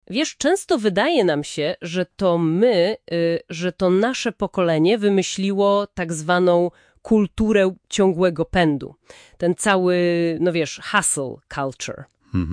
Wiesz, często wydaje nam się, że to że to nasze pokolenie wymyśliło tak zwaną kulturę ciągłego pędu. Ten cały, no wiesz, hustle culture.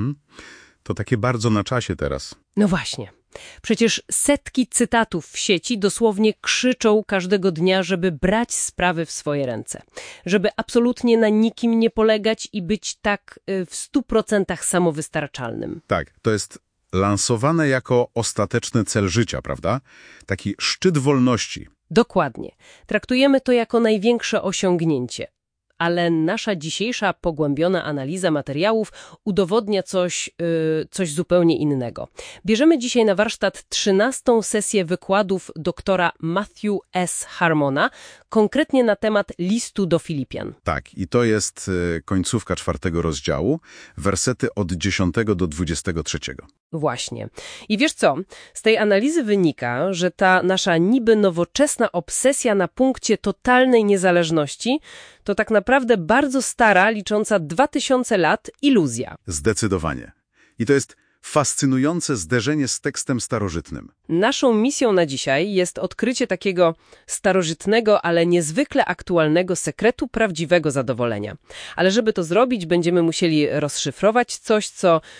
To takie bardzo na czasie teraz. No właśnie. Przecież setki cytatów w sieci dosłownie krzyczą każdego dnia, żeby brać sprawy w swoje ręce. Żeby absolutnie na nikim nie polegać i być tak w 100% samowystarczalnym. Tak, to jest lansowane jako ostateczny cel życia, prawda? Taki szczyt wolności. Dokładnie. Traktujemy to jako największe osiągnięcie. Ale nasza dzisiejsza pogłębiona analiza materiałów udowodnia coś zupełnie innego. Bierzemy dzisiaj na warsztat 13. sesję wykładów doktora Matthew S. Harmona, konkretnie na temat listu do Filipian. Tak, i to jest końcówka 4. rozdziału, wersety od 10 do 23. Właśnie. I wiesz co? Z tej analizy wynika, że ta nasza niby nowoczesna obsesja na punkcie totalnej niezależności to tak naprawdę bardzo stara, licząca 2000 lat iluzja. Zdecydowanie. I to jest fascynujące zderzenie z tekstem starożytnym. Naszą misją na dzisiaj jest odkrycie takiego starożytnego, ale niezwykle aktualnego sekretu prawdziwego zadowolenia. Ale żeby to zrobić, będziemy musieli rozszyfrować coś,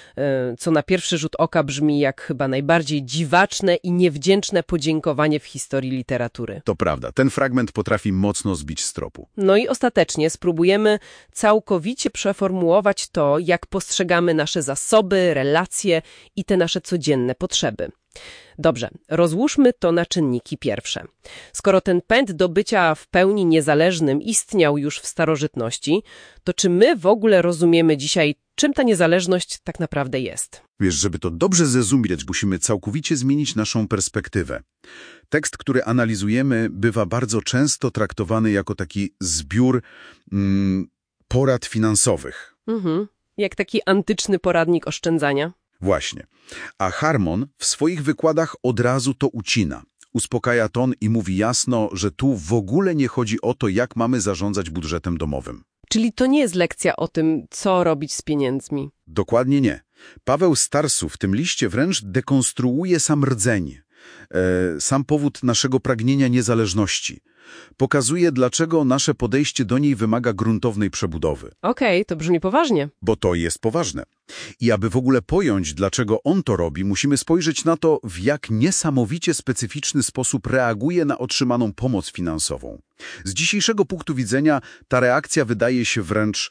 co na pierwszy rzut oka brzmi jak chyba najbardziej dziwaczne i niewdzięczne podziękowanie w historii literatury. To prawda, ten fragment potrafi mocno zbić z tropu. No i ostatecznie spróbujemy całkowicie przeformułować to, jak postrzegamy nasze zasoby, relacje i te nasze codzienne potrzeby. Dobrze, rozłóżmy to na czynniki pierwsze. Skoro ten pęd do bycia w pełni niezależnym istniał już w starożytności, to czy my w ogóle rozumiemy dzisiaj, czym ta niezależność tak naprawdę jest? Wiesz, żeby to dobrze zrozumieć, musimy całkowicie zmienić naszą perspektywę. Tekst, który analizujemy, bywa bardzo często traktowany jako taki zbiór porad finansowych. Jak taki antyczny poradnik oszczędzania. Właśnie. A Harmon w swoich wykładach od razu to ucina. Uspokaja ton i mówi jasno, że tu w ogóle nie chodzi o to, jak mamy zarządzać budżetem domowym. Czyli to nie jest lekcja o tym, co robić z pieniędzmi. Dokładnie nie. Paweł z Tarsu w tym liście wręcz dekonstruuje sam rdzeń, sam powód naszego pragnienia niezależności. Pokazuje, dlaczego nasze podejście do niej wymaga gruntownej przebudowy. Okej, to brzmi poważnie. Bo to jest poważne. I aby w ogóle pojąć, dlaczego on to robi, musimy spojrzeć na to, w jak niesamowicie specyficzny sposób reaguje na otrzymaną pomoc finansową. Z dzisiejszego punktu widzenia ta reakcja wydaje się wręcz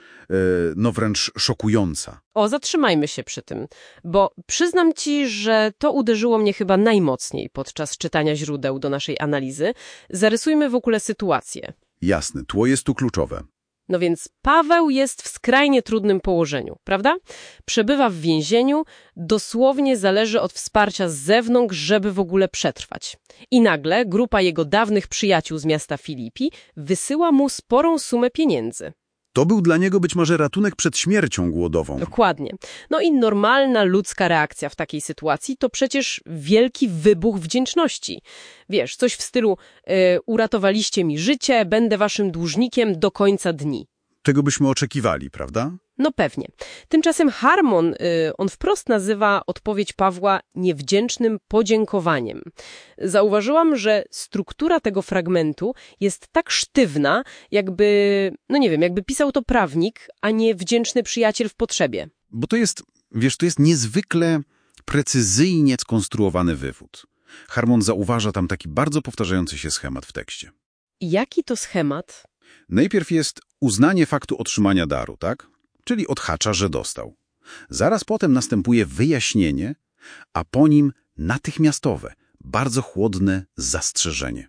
szokująca. Zatrzymajmy się przy tym, bo przyznam ci, że to uderzyło mnie chyba najmocniej podczas czytania źródeł do naszej analizy. Zarysujmy w ogóle sytuację. Jasne, tło jest tu kluczowe. No więc Paweł jest w skrajnie trudnym położeniu, prawda? Przebywa w więzieniu, dosłownie zależy od wsparcia z zewnątrz, żeby w ogóle przetrwać. I nagle grupa jego dawnych przyjaciół z miasta Filipi wysyła mu sporą sumę pieniędzy. To był dla niego być może ratunek przed śmiercią głodową. Dokładnie. No i normalna ludzka reakcja w takiej sytuacji to przecież wielki wybuch wdzięczności. Wiesz, coś w stylu uratowaliście mi życie, będę waszym dłużnikiem do końca dni. Tego byśmy oczekiwali, prawda? No pewnie. Tymczasem Harmon, on wprost nazywa odpowiedź Pawła niewdzięcznym podziękowaniem. Zauważyłam, że struktura tego fragmentu jest tak sztywna, jakby pisał to prawnik, a nie wdzięczny przyjaciel w potrzebie. Bo to jest niezwykle precyzyjnie skonstruowany wywód. Harmon zauważa tam taki bardzo powtarzający się schemat w tekście. Jaki to schemat? Najpierw jest uznanie faktu otrzymania daru, tak? Czyli odhacza, że dostał. Zaraz potem następuje wyjaśnienie, a po nim natychmiastowe, bardzo chłodne zastrzeżenie.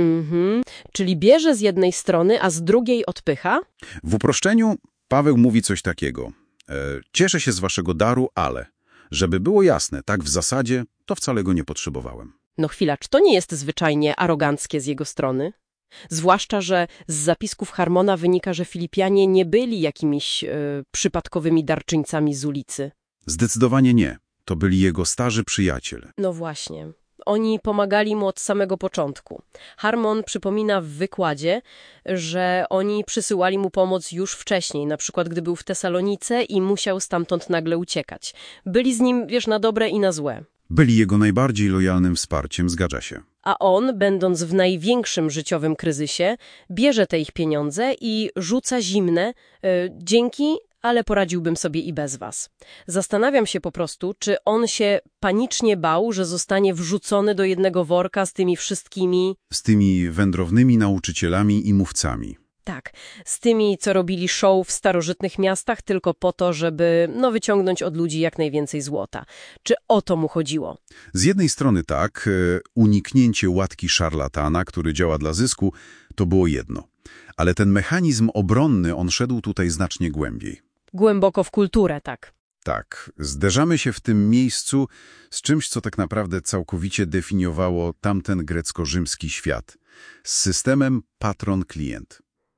Czyli bierze z jednej strony, a z drugiej odpycha? W uproszczeniu Paweł mówi coś takiego. Cieszę się z waszego daru, ale żeby było jasne, tak w zasadzie, to wcale go nie potrzebowałem. No chwila, czy to nie jest zwyczajnie aroganckie z jego strony? Zwłaszcza, że z zapisków Harmona wynika, że Filipianie nie byli jakimiś przypadkowymi darczyńcami z ulicy. Zdecydowanie nie. To byli jego starzy przyjaciele. No właśnie. Oni pomagali mu od samego początku. Harmon przypomina w wykładzie, że oni przysyłali mu pomoc już wcześniej, na przykład gdy był w Tesalonice i musiał stamtąd nagle uciekać. Byli z nim, wiesz, na dobre i na złe. Byli jego najbardziej lojalnym wsparciem, zgadza się. A on, będąc w największym życiowym kryzysie, bierze te ich pieniądze i rzuca zimne dzięki, ale poradziłbym sobie i bez was. Zastanawiam się po prostu, czy on się panicznie bał, że zostanie wrzucony do jednego worka z tymi wszystkimi... Z tymi wędrownymi nauczycielami i mówcami. Tak, z tymi, co robili show w starożytnych miastach tylko po to, żeby wyciągnąć od ludzi jak najwięcej złota. Czy o to mu chodziło? Z jednej strony tak, uniknięcie łatki szarlatana, który działa dla zysku, to było jedno. Ale ten mechanizm obronny, on szedł tutaj znacznie głębiej. Głęboko w kulturę, tak. Tak, zderzamy się w tym miejscu z czymś, co tak naprawdę całkowicie definiowało tamten grecko-rzymski świat. Z systemem patron-klient.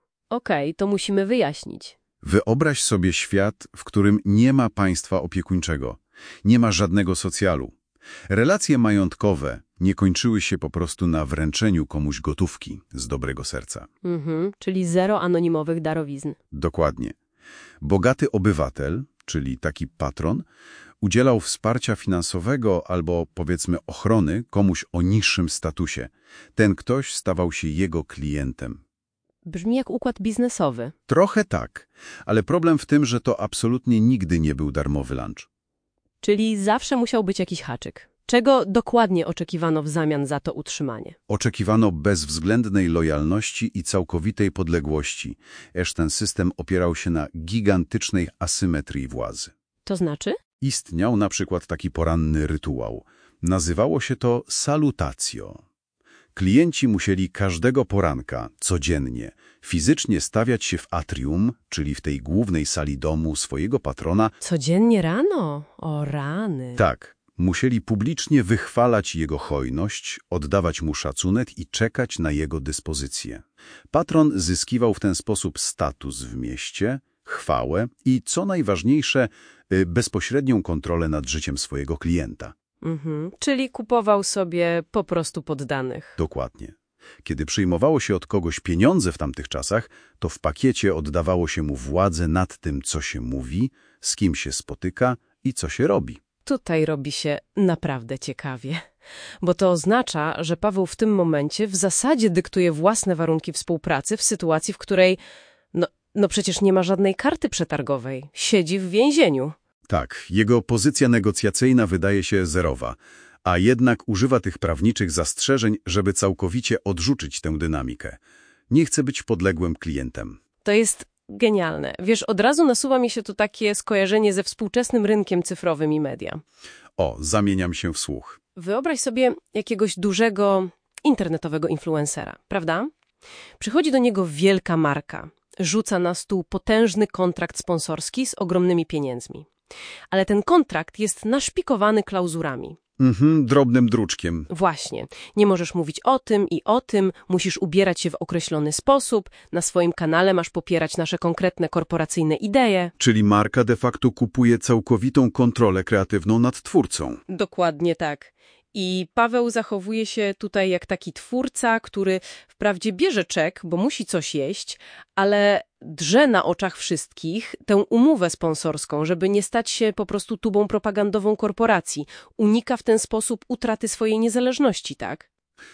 Okej, to musimy wyjaśnić. Wyobraź sobie świat, w którym nie ma państwa opiekuńczego, nie ma żadnego socjalu. Relacje majątkowe nie kończyły się po prostu na wręczeniu komuś gotówki z dobrego serca. Czyli zero anonimowych darowizn. Dokładnie. Bogaty obywatel, czyli taki patron, udzielał wsparcia finansowego albo, powiedzmy, ochrony komuś o niższym statusie. Ten ktoś stawał się jego klientem. Brzmi jak układ biznesowy. Trochę tak, ale problem w tym, że to absolutnie nigdy nie był darmowy lunch. Czyli zawsze musiał być jakiś haczyk. Czego dokładnie oczekiwano w zamian za to utrzymanie? Oczekiwano bezwzględnej lojalności i całkowitej podległości, aż ten system opierał się na gigantycznej asymetrii władzy. To znaczy? Istniał na przykład taki poranny rytuał. Nazywało się to salutatio. Klienci musieli każdego poranka, codziennie, fizycznie stawiać się w atrium, czyli w tej głównej sali domu swojego patrona. Codziennie rano? O rany. Tak, musieli publicznie wychwalać jego hojność, oddawać mu szacunek i czekać na jego dyspozycję. Patron zyskiwał w ten sposób status w mieście, chwałę i, co najważniejsze, bezpośrednią kontrolę nad życiem swojego klienta. Czyli kupował sobie po prostu poddanych. Dokładnie. Kiedy przyjmowało się od kogoś pieniądze w tamtych czasach, to w pakiecie oddawało się mu władzę nad tym, co się mówi, z kim się spotyka i co się robi. Tutaj robi się naprawdę ciekawie, bo to oznacza, że Paweł w tym momencie w zasadzie dyktuje własne warunki współpracy w sytuacji, w której przecież nie ma żadnej karty przetargowej. Siedzi w więzieniu. Tak, jego pozycja negocjacyjna wydaje się zerowa, a jednak używa tych prawniczych zastrzeżeń, żeby całkowicie odrzucić tę dynamikę. Nie chce być podległym klientem. To jest genialne. Wiesz, od razu nasuwa mi się tu takie skojarzenie ze współczesnym rynkiem cyfrowym i media. O, zamieniam się w słuch. Wyobraź sobie jakiegoś dużego internetowego influencera, prawda? Przychodzi do niego wielka marka, rzuca na stół potężny kontrakt sponsorski z ogromnymi pieniędzmi. Ale ten kontrakt jest naszpikowany klauzurami. Drobnym druczkiem. Właśnie. Nie możesz mówić o tym i o tym, musisz ubierać się w określony sposób, na swoim kanale masz popierać nasze konkretne korporacyjne idee. Czyli marka de facto kupuje całkowitą kontrolę kreatywną nad twórcą. Dokładnie tak. I Paweł zachowuje się tutaj jak taki twórca, który wprawdzie bierze czek, bo musi coś jeść, ale drze na oczach wszystkich tę umowę sponsorską, żeby nie stać się po prostu tubą propagandową korporacji. Unika w ten sposób utraty swojej niezależności, tak?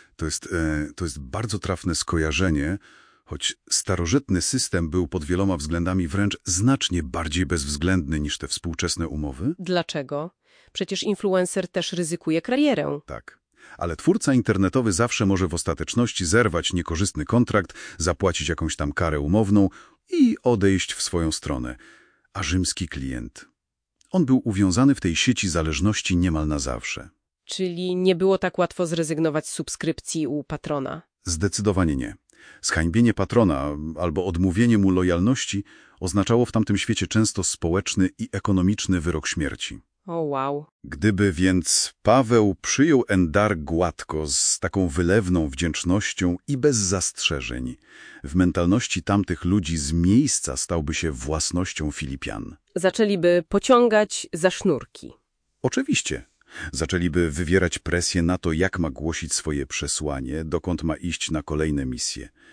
To jest bardzo trafne skojarzenie, choć starożytny system był pod wieloma względami wręcz znacznie bardziej bezwzględny niż te współczesne umowy. Dlaczego? Przecież influencer też ryzykuje karierę. Tak. Ale twórca internetowy zawsze może w ostateczności zerwać niekorzystny kontrakt, zapłacić jakąś tam karę umowną i odejść w swoją stronę. A rzymski klient? On był uwiązany w tej sieci zależności niemal na zawsze. Czyli nie było tak łatwo zrezygnować z subskrypcji u patrona? Zdecydowanie nie. Zhańbienie patrona albo odmówienie mu lojalności oznaczało w tamtym świecie często społeczny i ekonomiczny wyrok śmierci. O, wow. Gdyby więc Paweł przyjął dar gładko, z taką wylewną wdzięcznością i bez zastrzeżeń, w mentalności tamtych ludzi z miejsca stałby się własnością Filipian. Zaczęliby pociągać za sznurki. Oczywiście. Zaczęliby wywierać presję na to, jak ma głosić swoje przesłanie, dokąd ma iść na kolejne misje.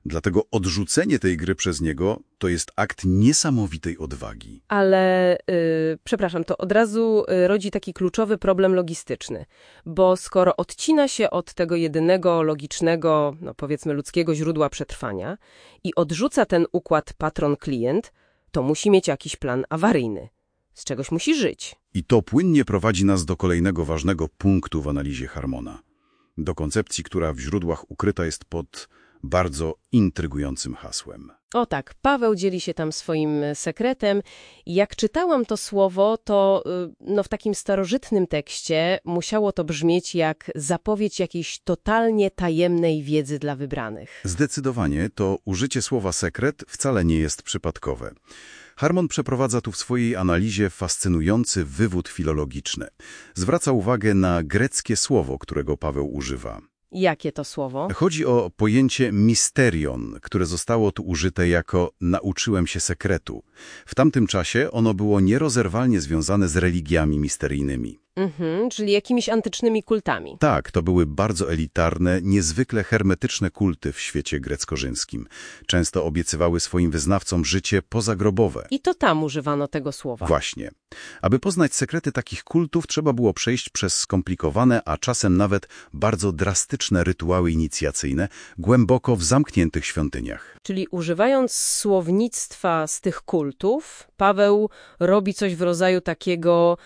Dlatego odrzucenie tej gry przez niego to jest akt niesamowitej odwagi. Ale, przepraszam, to od razu rodzi taki kluczowy problem logistyczny. Bo skoro odcina się od tego jedynego, logicznego, no powiedzmy ludzkiego źródła przetrwania i odrzuca ten układ patron-klient, to musi mieć jakiś plan awaryjny. Z czegoś musi żyć. I to płynnie prowadzi nas do kolejnego ważnego punktu w analizie Harmona. Do koncepcji, która w źródłach ukryta jest pod bardzo intrygującym hasłem. O tak, Paweł dzieli się tam swoim sekretem. Jak czytałam to słowo, to no, w takim starożytnym tekście musiało to brzmieć jak zapowiedź jakiejś totalnie tajemnej wiedzy dla wybranych. Zdecydowanie to użycie słowa sekret wcale nie jest przypadkowe. Harmon przeprowadza tu w swojej analizie fascynujący wywód filologiczny. Zwraca uwagę na greckie słowo, którego Paweł używa. Jakie to słowo? Chodzi o pojęcie misterion, które zostało tu użyte jako nauczyłem się sekretu. W tamtym czasie ono było nierozerwalnie związane z religiami misteryjnymi. Czyli jakimiś antycznymi kultami. Tak, to były bardzo elitarne, niezwykle hermetyczne kulty w świecie grecko-rzymskim. Często obiecywały swoim wyznawcom życie pozagrobowe. I to tam używano tego słowa. Właśnie. Aby poznać sekrety takich kultów, trzeba było przejść przez skomplikowane, a czasem nawet bardzo drastyczne rytuały inicjacyjne, głęboko w zamkniętych świątyniach. Czyli używając słownictwa z tych kultów, Paweł robi coś w rodzaju takiego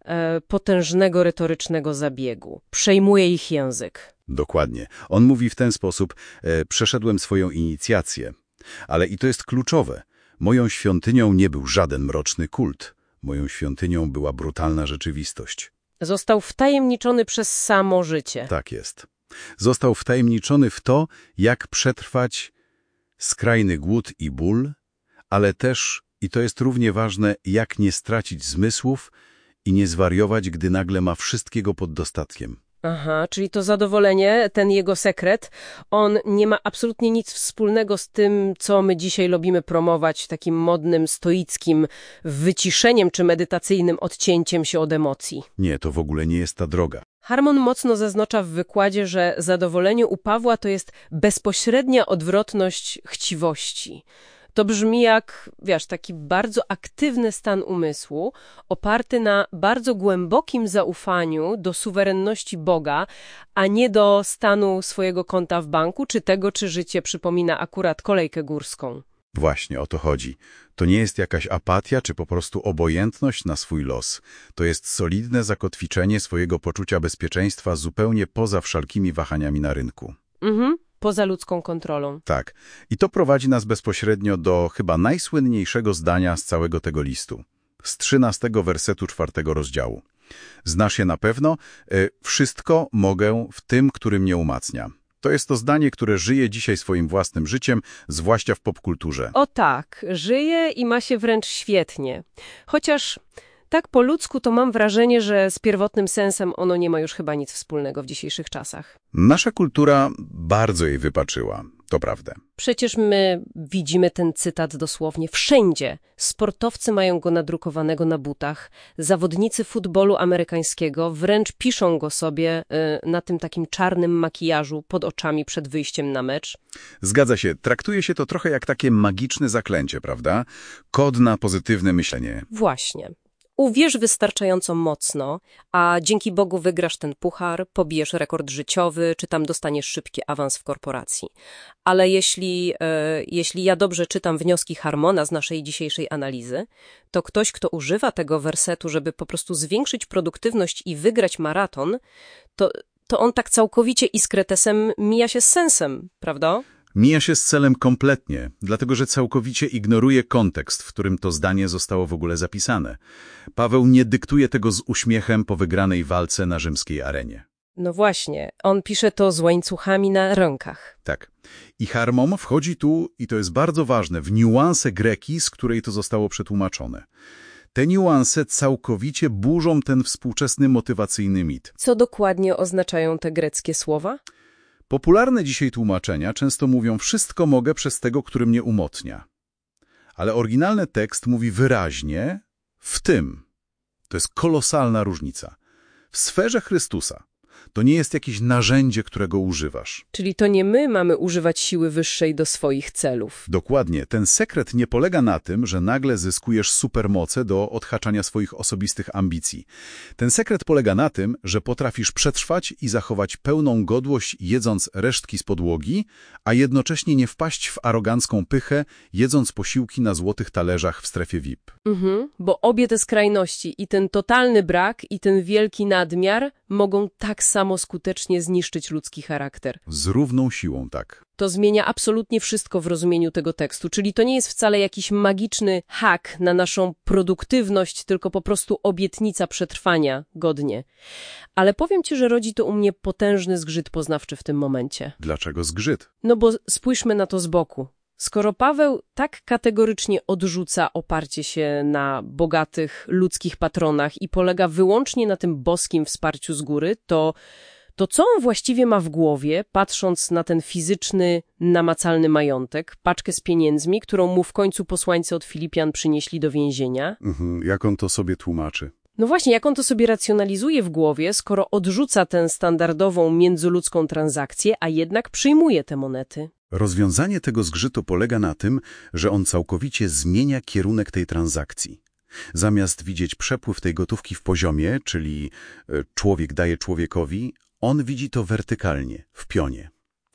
potężnego retorycznego zabiegu. Przejmuje ich język. Dokładnie. On mówi w ten sposób, przeszedłem swoją inicjację. Ale i to jest kluczowe. Moją świątynią nie był żaden mroczny kult. Moją świątynią była brutalna rzeczywistość. Został wtajemniczony przez samo życie. Tak jest. Został wtajemniczony w to, jak przetrwać skrajny głód i ból, ale też, i to jest równie ważne, jak nie stracić zmysłów i nie zwariować, gdy nagle ma wszystkiego pod dostatkiem. Aha, czyli to zadowolenie, ten jego sekret, on nie ma absolutnie nic wspólnego z tym, co my dzisiaj lubimy promować, takim modnym, stoickim wyciszeniem czy medytacyjnym odcięciem się od emocji. Nie, to w ogóle nie jest ta droga. Harmon mocno zaznacza w wykładzie, że zadowolenie u Pawła to jest bezpośrednia odwrotność chciwości. To brzmi jak, wiesz, taki bardzo aktywny stan umysłu, oparty na bardzo głębokim zaufaniu do suwerenności Boga, a nie do stanu swojego konta w banku, czy tego, czy życie przypomina akurat kolejkę górską. Właśnie o to chodzi. To nie jest jakaś apatia, czy po prostu obojętność na swój los. To jest solidne zakotwiczenie swojego poczucia bezpieczeństwa zupełnie poza wszelkimi wahaniami na rynku. Poza ludzką kontrolą. Tak. I to prowadzi nas bezpośrednio do chyba najsłynniejszego zdania z całego tego listu. Z 13 wersetu 4 rozdziału. Znasz je na pewno, wszystko mogę w tym, który mnie umacnia. To jest to zdanie, które żyje dzisiaj swoim własnym życiem, zwłaszcza w popkulturze. O tak, żyje i ma się wręcz świetnie. Chociaż tak po ludzku to mam wrażenie, że z pierwotnym sensem ono nie ma już chyba nic wspólnego w dzisiejszych czasach. Nasza kultura bardzo jej wypaczyła, to prawda. Przecież my widzimy ten cytat dosłownie wszędzie. Sportowcy mają go nadrukowanego na butach. Zawodnicy futbolu amerykańskiego wręcz piszą go sobie na tym takim czarnym makijażu pod oczami przed wyjściem na mecz. Zgadza się, traktuje się to trochę jak takie magiczne zaklęcie, prawda? Kod na pozytywne myślenie. Właśnie. Uwierz wystarczająco mocno, a dzięki Bogu wygrasz ten puchar, pobijesz rekord życiowy, czy tam dostaniesz szybki awans w korporacji. Ale jeśli ja dobrze czytam wnioski Harmona z naszej dzisiejszej analizy, to ktoś, kto używa tego wersetu, żeby po prostu zwiększyć produktywność i wygrać maraton, to on tak całkowicie i z kretesem mija się z sensem, prawda? Mija się z celem kompletnie, dlatego że całkowicie ignoruje kontekst, w którym to zdanie zostało w ogóle zapisane. Paweł nie dyktuje tego z uśmiechem po wygranej walce na rzymskiej arenie. No właśnie, on pisze to z łańcuchami na rękach. Tak. I Harmon wchodzi tu, i to jest bardzo ważne, w niuanse greki, z której to zostało przetłumaczone. Te niuanse całkowicie burzą ten współczesny motywacyjny mit. Co dokładnie oznaczają te greckie słowa? Popularne dzisiaj tłumaczenia często mówią wszystko mogę przez tego, który mnie umocnia. Ale oryginalny tekst mówi wyraźnie w tym. To jest kolosalna różnica. W sferze Chrystusa. To nie jest jakieś narzędzie, którego używasz. Czyli to nie my mamy używać siły wyższej do swoich celów. Dokładnie. Ten sekret nie polega na tym, że nagle zyskujesz supermoce do odhaczania swoich osobistych ambicji. Ten sekret polega na tym, że potrafisz przetrwać i zachować pełną godność, jedząc resztki z podłogi, a jednocześnie nie wpaść w arogancką pychę, jedząc posiłki na złotych talerzach w strefie VIP. Bo obie te skrajności, i ten totalny brak, i ten wielki nadmiar, mogą tak samo skutecznie zniszczyć ludzki charakter. Z równą siłą, tak. To zmienia absolutnie wszystko w rozumieniu tego tekstu, czyli to nie jest wcale jakiś magiczny hak na naszą produktywność, tylko po prostu obietnica przetrwania godnie. Ale powiem ci, że rodzi to u mnie potężny zgrzyt poznawczy w tym momencie. Dlaczego zgrzyt? No bo spójrzmy na to z boku. Skoro Paweł tak kategorycznie odrzuca oparcie się na bogatych ludzkich patronach i polega wyłącznie na tym boskim wsparciu z góry, to co on właściwie ma w głowie, patrząc na ten fizyczny, namacalny majątek, paczkę z pieniędzmi, którą mu w końcu posłańcy od Filipian przynieśli do więzienia? Jak on to sobie tłumaczy? No właśnie, jak on to sobie racjonalizuje w głowie, skoro odrzuca tę standardową międzyludzką transakcję, a jednak przyjmuje te monety? Rozwiązanie tego zgrzytu polega na tym, że on całkowicie zmienia kierunek tej transakcji. Zamiast widzieć przepływ tej gotówki w poziomie, czyli człowiek daje człowiekowi, on widzi to wertykalnie, w pionie.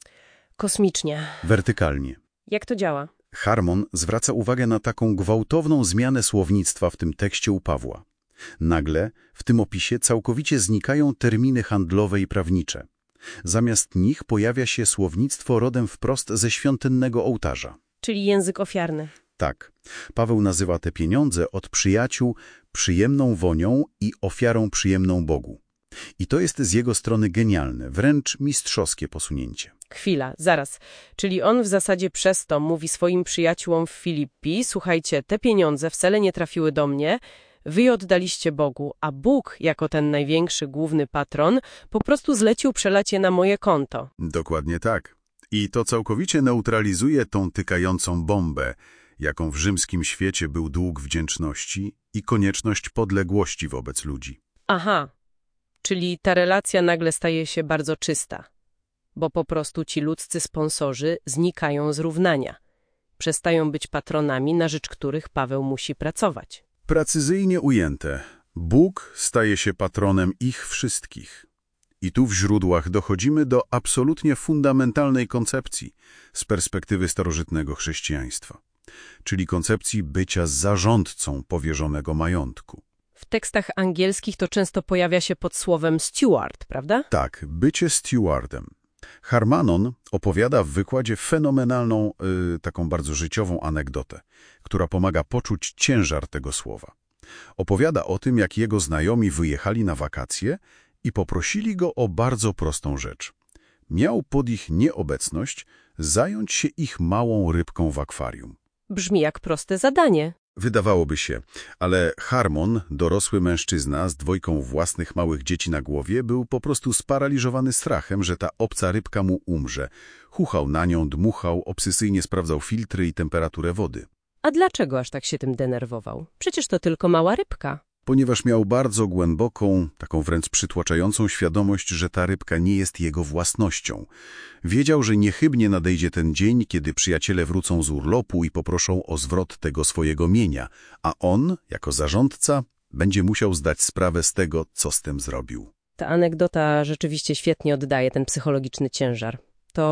Kosmicznie. Wertykalnie. Jak to działa? Harmon zwraca uwagę na taką gwałtowną zmianę słownictwa w tym tekście u Pawła. Nagle w tym opisie całkowicie znikają terminy handlowe i prawnicze. Zamiast nich pojawia się słownictwo rodem wprost ze świątynnego ołtarza. Czyli język ofiarny. Tak. Paweł nazywa te pieniądze od przyjaciół przyjemną wonią i ofiarą przyjemną Bogu. I to jest z jego strony genialne, wręcz mistrzowskie posunięcie. Chwila, zaraz. Czyli on w zasadzie przez to mówi swoim przyjaciółom w Filippii: słuchajcie, te pieniądze wcale nie trafiły do mnie, wy je oddaliście Bogu, a Bóg, jako ten największy, główny patron, po prostu zlecił przelać je na moje konto. Dokładnie tak. I to całkowicie neutralizuje tą tykającą bombę, jaką w rzymskim świecie był dług wdzięczności i konieczność podległości wobec ludzi. Aha, czyli ta relacja nagle staje się bardzo czysta, bo po prostu ci ludzcy sponsorzy znikają z równania. Przestają być patronami, na rzecz których Paweł musi pracować. Precyzyjnie ujęte, Bóg staje się patronem ich wszystkich. I tu w źródłach dochodzimy do absolutnie fundamentalnej koncepcji z perspektywy starożytnego chrześcijaństwa, czyli koncepcji bycia zarządcą powierzonego majątku. W tekstach angielskich to często pojawia się pod słowem steward, prawda? Tak, bycie stewardem. Harmanon opowiada w wykładzie fenomenalną, taką bardzo życiową anegdotę, która pomaga poczuć ciężar tego słowa. Opowiada o tym, jak jego znajomi wyjechali na wakacje i poprosili go o bardzo prostą rzecz. Miał pod ich nieobecność zająć się ich małą rybką w akwarium. Brzmi jak proste zadanie. Wydawałoby się, ale Harmon, dorosły mężczyzna z dwójką własnych małych dzieci na głowie, był po prostu sparaliżowany strachem, że ta obca rybka mu umrze. Chuchał na nią, dmuchał, obsesyjnie sprawdzał filtry i temperaturę wody. A dlaczego aż tak się tym denerwował? Przecież to tylko mała rybka. Ponieważ miał bardzo głęboką, taką wręcz przytłaczającą świadomość, że ta rybka nie jest jego własnością. Wiedział, że niechybnie nadejdzie ten dzień, kiedy przyjaciele wrócą z urlopu i poproszą o zwrot tego swojego mienia, a on, jako zarządca, będzie musiał zdać sprawę z tego, co z tym zrobił. Ta anegdota rzeczywiście świetnie oddaje ten psychologiczny ciężar.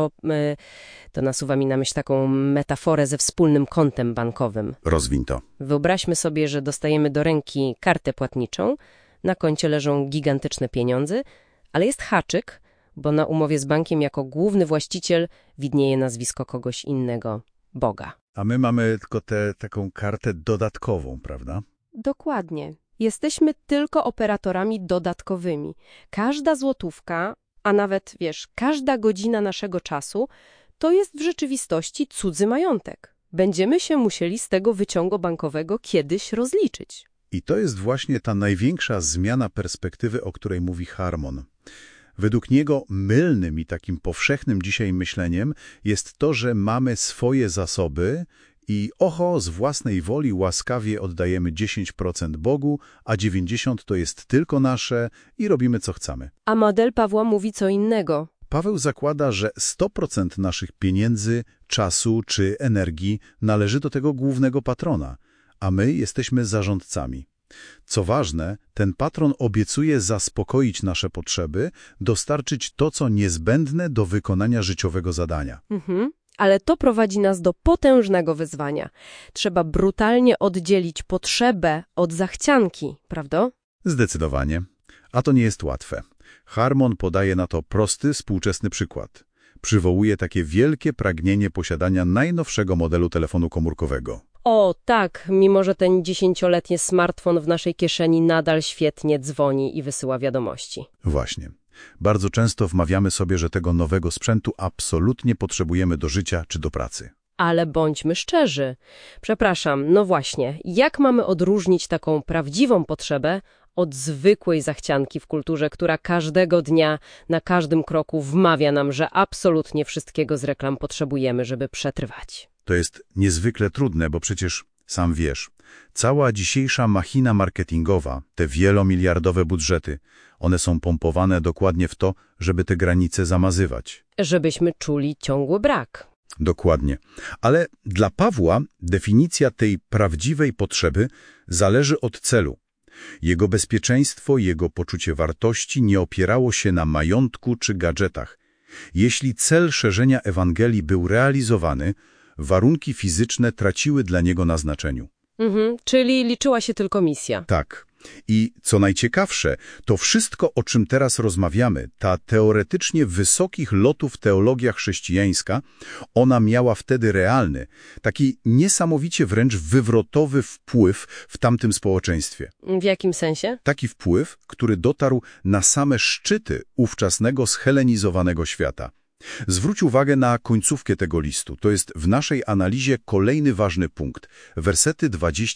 To nasuwa mi na myśl taką metaforę ze wspólnym kontem bankowym. Rozwiń to. Wyobraźmy sobie, że dostajemy do ręki kartę płatniczą, na koncie leżą gigantyczne pieniądze, ale jest haczyk, bo na umowie z bankiem jako główny właściciel widnieje nazwisko kogoś innego, Boga. A my mamy tylko taką kartę dodatkową, prawda? Dokładnie. Jesteśmy tylko operatorami dodatkowymi. Każda złotówka, a nawet, każda godzina naszego czasu to jest w rzeczywistości cudzy majątek. Będziemy się musieli z tego wyciągu bankowego kiedyś rozliczyć. I to jest właśnie ta największa zmiana perspektywy, o której mówi Harmon. Według niego mylnym i takim powszechnym dzisiaj myśleniem jest to, że mamy swoje zasoby I oho, z własnej woli łaskawie oddajemy 10% Bogu, a 90% to jest tylko nasze i robimy co chcemy. A model Pawła mówi co innego. Paweł zakłada, że 100% naszych pieniędzy, czasu czy energii należy do tego głównego patrona, a my jesteśmy zarządcami. Co ważne, ten patron obiecuje zaspokoić nasze potrzeby, dostarczyć to, co niezbędne do wykonania życiowego zadania. Ale to prowadzi nas do potężnego wyzwania. Trzeba brutalnie oddzielić potrzebę od zachcianki, prawda? Zdecydowanie. A to nie jest łatwe. Harmon podaje na to prosty, współczesny przykład. Przywołuje takie wielkie pragnienie posiadania najnowszego modelu telefonu komórkowego. O, tak, mimo że ten 10-letni smartfon w naszej kieszeni nadal świetnie dzwoni i wysyła wiadomości. Właśnie. Bardzo często wmawiamy sobie, że tego nowego sprzętu absolutnie potrzebujemy do życia czy do pracy. Ale bądźmy szczerzy. Przepraszam, no właśnie, jak mamy odróżnić taką prawdziwą potrzebę od zwykłej zachcianki w kulturze, która każdego dnia, na każdym kroku wmawia nam, że absolutnie wszystkiego z reklam potrzebujemy, żeby przetrwać? To jest niezwykle trudne, bo przecież, sam wiesz, cała dzisiejsza machina marketingowa, te wielomiliardowe budżety, one są pompowane dokładnie w to, żeby te granice zamazywać. Żebyśmy czuli ciągły brak. Dokładnie. Ale dla Pawła definicja tej prawdziwej potrzeby zależy od celu. Jego bezpieczeństwo, jego poczucie wartości nie opierało się na majątku czy gadżetach. Jeśli cel szerzenia Ewangelii był realizowany, warunki fizyczne traciły dla niego na znaczeniu. Czyli liczyła się tylko misja. Tak. I co najciekawsze, to wszystko, o czym teraz rozmawiamy, ta teoretycznie wysokich lotów teologia chrześcijańska, ona miała wtedy realny, taki niesamowicie wręcz wywrotowy wpływ w tamtym społeczeństwie. W jakim sensie? Taki wpływ, który dotarł na same szczyty ówczesnego zhelenizowanego świata. Zwróć uwagę na końcówkę tego listu. To jest w naszej analizie kolejny ważny punkt. Wersety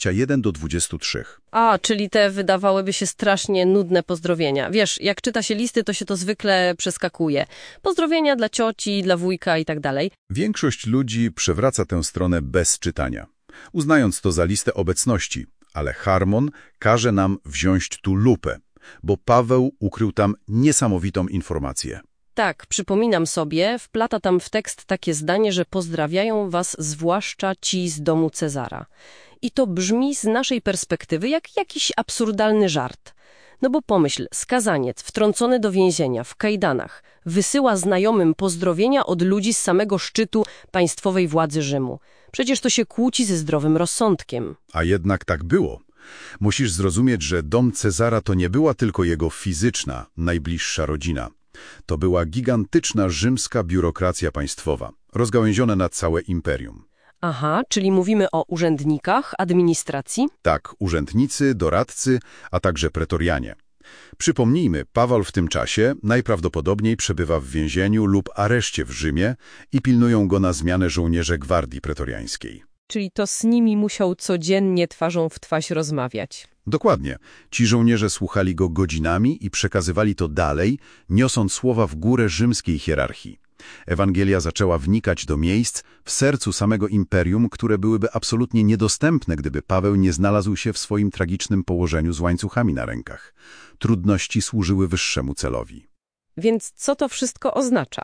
21-23. A, czyli te wydawałyby się strasznie nudne pozdrowienia. Wiesz, jak czyta się listy, to się to zwykle przeskakuje. Pozdrowienia dla cioci, dla wujka i tak dalej. Większość ludzi przewraca tę stronę bez czytania, uznając to za listę obecności. Ale Harmon każe nam wziąć tu lupę, bo Paweł ukrył tam niesamowitą informację. Tak, przypominam sobie, wplata tam w tekst takie zdanie, że pozdrawiają was zwłaszcza ci z domu Cezara. I to brzmi z naszej perspektywy jak jakiś absurdalny żart. No bo pomyśl, skazaniec wtrącony do więzienia w kajdanach wysyła znajomym pozdrowienia od ludzi z samego szczytu państwowej władzy Rzymu. Przecież to się kłóci ze zdrowym rozsądkiem. A jednak tak było. Musisz zrozumieć, że dom Cezara to nie była tylko jego fizyczna, najbliższa rodzina. To była gigantyczna rzymska biurokracja państwowa, rozgałęziona na całe imperium. Aha, czyli mówimy o urzędnikach, administracji? Tak, urzędnicy, doradcy, a także pretorianie. Przypomnijmy, Paweł w tym czasie najprawdopodobniej przebywa w więzieniu lub areszcie w Rzymie i pilnują go na zmianę żołnierze gwardii pretoriańskiej. Czyli to z nimi musiał codziennie twarzą w twarz rozmawiać. Dokładnie. Ci żołnierze słuchali go godzinami i przekazywali to dalej, niosąc słowa w górę rzymskiej hierarchii. Ewangelia zaczęła wnikać do miejsc w sercu samego imperium, które byłyby absolutnie niedostępne, gdyby Paweł nie znalazł się w swoim tragicznym położeniu z łańcuchami na rękach. Trudności służyły wyższemu celowi. Więc co to wszystko oznacza?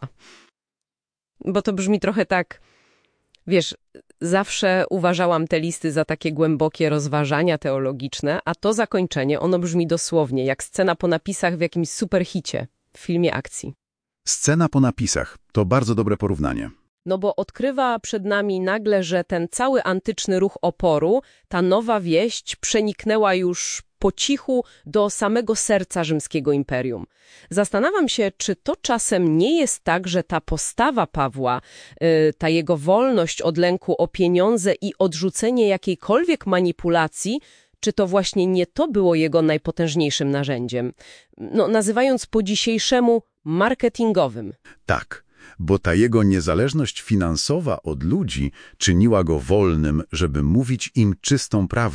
Bo to brzmi trochę tak... Wiesz, zawsze uważałam te listy za takie głębokie rozważania teologiczne, a to zakończenie, ono brzmi dosłownie jak scena po napisach w jakimś superhicie, w filmie akcji. Scena po napisach to bardzo dobre porównanie. No bo odkrywa przed nami nagle, że ten cały antyczny ruch oporu, ta nowa wieść przeniknęła już po cichu do samego serca rzymskiego imperium. Zastanawiam się, czy to czasem nie jest tak, że ta postawa Pawła, ta jego wolność od lęku o pieniądze i odrzucenie jakiejkolwiek manipulacji, czy to właśnie nie to było jego najpotężniejszym narzędziem? No, nazywając po dzisiejszemu marketingowym. Tak, bo ta jego niezależność finansowa od ludzi czyniła go wolnym, żeby mówić im czystą prawdę.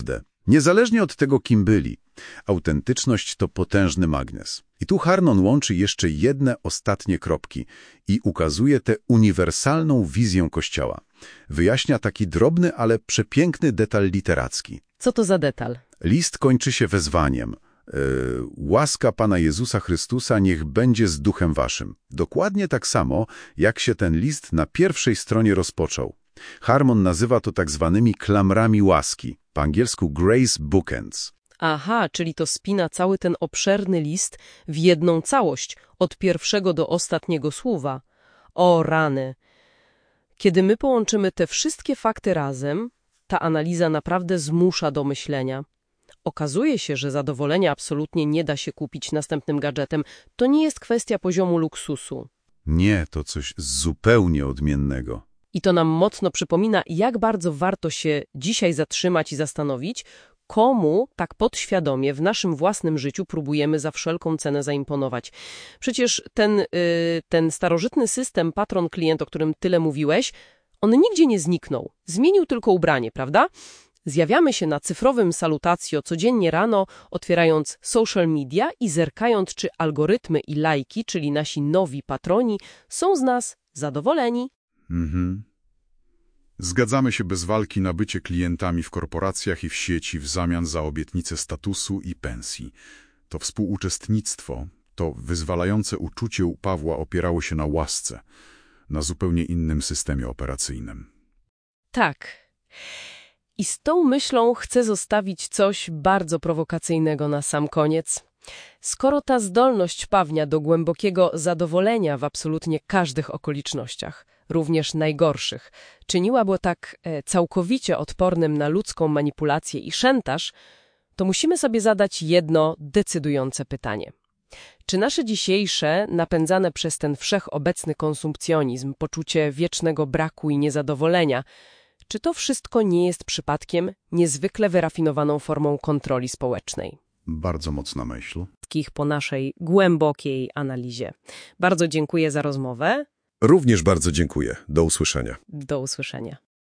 Niezależnie od tego, kim byli, autentyczność to potężny magnes. I tu Harnon łączy jeszcze jedne ostatnie kropki i ukazuje tę uniwersalną wizję Kościoła. Wyjaśnia taki drobny, ale przepiękny detal literacki. Co to za detal? List kończy się wezwaniem. Łaska Pana Jezusa Chrystusa niech będzie z duchem waszym. Dokładnie tak samo, jak się ten list na pierwszej stronie rozpoczął. Harmon nazywa to tak zwanymi klamrami łaski, po angielsku grace bookends. Aha, czyli to spina cały ten obszerny list w jedną całość, od pierwszego do ostatniego słowa. O rany! Kiedy my połączymy te wszystkie fakty razem, ta analiza naprawdę zmusza do myślenia. Okazuje się, że zadowolenia absolutnie nie da się kupić następnym gadżetem. To nie jest kwestia poziomu luksusu. Nie, to coś zupełnie odmiennego. I to nam mocno przypomina, jak bardzo warto się dzisiaj zatrzymać i zastanowić, komu tak podświadomie w naszym własnym życiu próbujemy za wszelką cenę zaimponować. Przecież ten starożytny system patron-klient, o którym tyle mówiłeś, on nigdzie nie zniknął. Zmienił tylko ubranie, prawda? Zjawiamy się na cyfrowym salutacjo codziennie rano, otwierając social media i zerkając, czy algorytmy i lajki, czyli nasi nowi patroni, są z nas zadowoleni. Zgadzamy się bez walki na bycie klientami w korporacjach i w sieci w zamian za obietnice statusu i pensji. To współuczestnictwo, to wyzwalające uczucie u Pawła opierało się na łasce, na zupełnie innym systemie operacyjnym. Tak. I z tą myślą chcę zostawić coś bardzo prowokacyjnego na sam koniec. Skoro ta zdolność Pawnia do głębokiego zadowolenia w absolutnie każdych okolicznościach, również najgorszych, czyniła go tak całkowicie odpornym na ludzką manipulację i szantaż, to musimy sobie zadać jedno decydujące pytanie. Czy nasze dzisiejsze, napędzane przez ten wszechobecny konsumpcjonizm, poczucie wiecznego braku i niezadowolenia, czy to wszystko nie jest przypadkiem niezwykle wyrafinowaną formą kontroli społecznej? Bardzo mocna myśl. Po naszej głębokiej analizie. Bardzo dziękuję za rozmowę. Również bardzo dziękuję. Do usłyszenia. Do usłyszenia.